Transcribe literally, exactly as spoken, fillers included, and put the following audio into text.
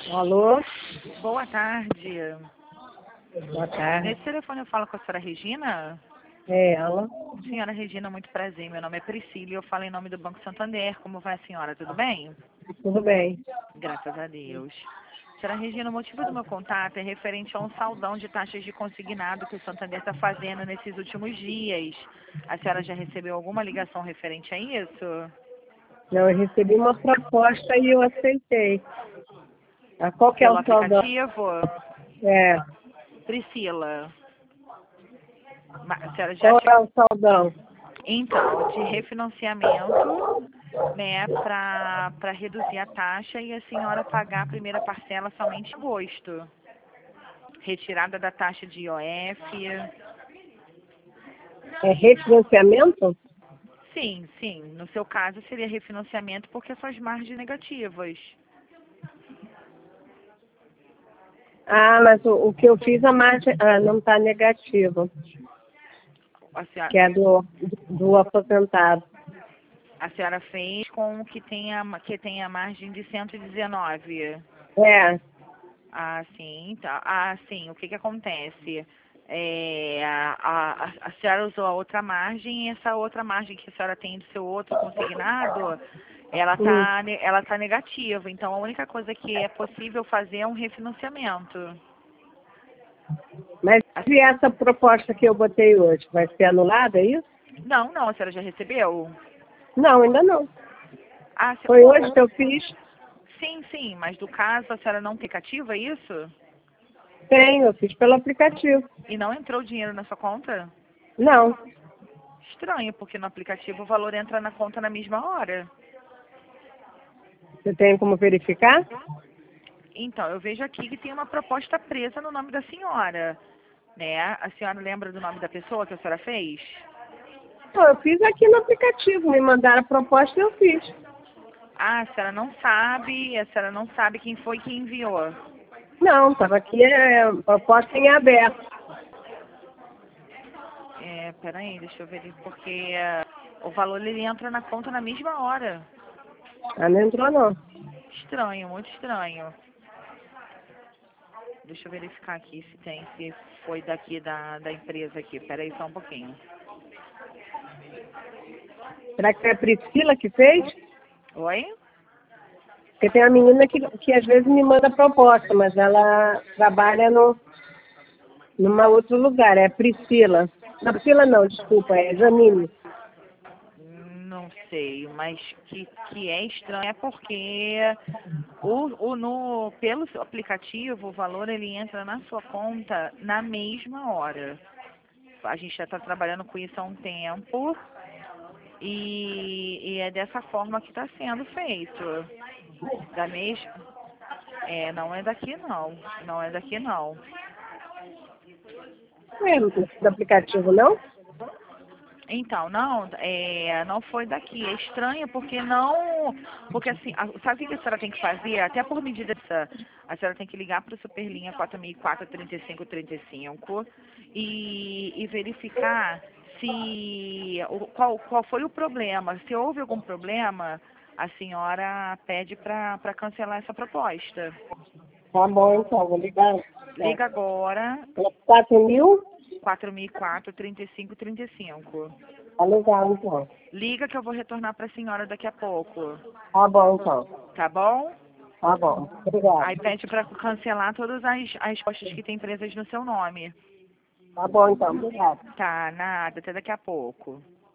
Alô? Boa tarde. Boa tarde. Nesse telefone eu falo com a senhora Regina? É ela? Senhora Regina, muito prazer. Meu nome é Priscila e eu falo em nome do Banco Santander. Como vai a senhora? Tudo bem? Tudo bem. Graças a Deus. Senhora Regina, o motivo do meu contato é referente a um saldão de taxas de consignado que o Santander está fazendo nesses últimos dias. A senhora já recebeu alguma ligação referente a isso? Não, eu recebi uma proposta e eu aceitei. Ah, qual que é Pelo o saldão? aplicativo? É. Priscila, ma- a senhora já Qual che... é o saldão? Então, de refinanciamento, né, para para reduzir a taxa e a senhora pagar a primeira parcela somente em agosto. Retirada da taxa de I O F. É refinanciamento? Sim, sim. No seu caso seria refinanciamento porque suas margens negativas. Ah, mas o, o que eu fiz a margem ah, não está negativa, A senhora, que é do, do aposentado. a senhora fez com que tenha, que tenha margem de cento e dezenove. É, Ah, sim, tá. Ah, sim, o que que acontece? É, a, a, a a senhora usou a outra margem e essa outra margem que a senhora tem do seu outro consignado, ela hum. tá, ne- ela tá negativa. Então, a única coisa que é possível fazer é um refinanciamento. Mas A- e essa proposta que eu botei hoje, vai ser anulada, é isso? Não, não, a senhora já recebeu? Não, ainda não. Ah, se- Foi o- hoje o- que eu fiz. sim, sim, mas do caso a senhora não tem cativa, é isso? Tenho, eu fiz pelo aplicativo. E não entrou dinheiro na sua conta? Não. Estranho, porque no aplicativo o valor entra na conta na mesma hora. Você tem como verificar? Então, eu vejo aqui que tem uma proposta presa no nome da senhora, né? A senhora lembra do nome da pessoa que a senhora fez? Pô, eu fiz aqui no aplicativo, me mandaram a proposta e eu fiz. Ah, a senhora não sabe, a senhora não sabe quem foi que enviou. Não, estava aqui, é, proposta em aberto. É, peraí, deixa eu ver, porque eh, o valor ele entra na conta na mesma hora. Ah, não entrou não. Estranho, muito estranho. Deixa eu verificar aqui se tem, se foi daqui da, da empresa aqui. Peraí só um pouquinho. Será que foi a Priscila que fez? Oi? Porque tem uma menina que, que às vezes me manda proposta, mas ela trabalha no, numa outro lugar, é a Priscila. Não, Priscila não, desculpa, é Janine. Não sei, mas que, que é estranho é porque o, o no, pelo seu aplicativo o valor ele entra na sua conta na mesma hora. A gente já está trabalhando com isso há um tempo e, e é dessa forma que está sendo feito. Da mesma. É, não é daqui não. Não é daqui não. Não é do aplicativo, não? Então, não, é, não foi daqui. É estranho porque não. Porque assim, a- sabe o que a senhora tem que fazer? Até por medida dessa. A senhora tem que ligar para o Superlinha quatro mil e quatro, trinta e cinco trinta e cinco e, e verificar se o- qual, qual foi o problema. Se houve algum problema, a senhora pede para cancelar essa proposta. Tá bom, então, vou ligar. É, Liga agora, quatro mil? quatro mil e quatro, trinta e cinco trinta e cinco. Tá legal, então. Liga que eu vou retornar para a senhora daqui a pouco. Tá bom, então. Tá bom? Tá bom. Obrigado. Aí pede para cancelar todas as, as postas que tem presas no seu nome. Tá bom, então. Obrigado. Tá, nada, até daqui a pouco.